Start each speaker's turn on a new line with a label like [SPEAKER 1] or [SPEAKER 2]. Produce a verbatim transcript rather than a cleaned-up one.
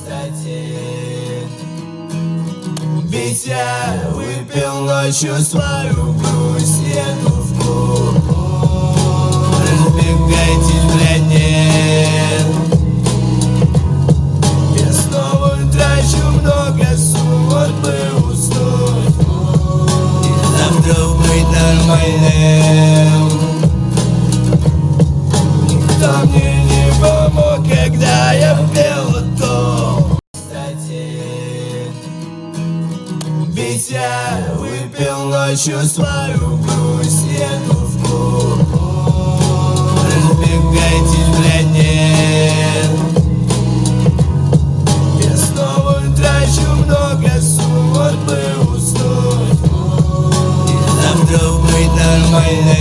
[SPEAKER 1] кстати. Ведь я выпил ночью свою грусть, еду в клуб. Разбегайтесь, блядь, нет. Я снова трачу много сумм, бы уснуть и завтра быть нормальным. Никто мне не помог, когда я пел то. Кстати, ведь я выпил ночью свою грусть, еду в клуб. Разбегайтесь.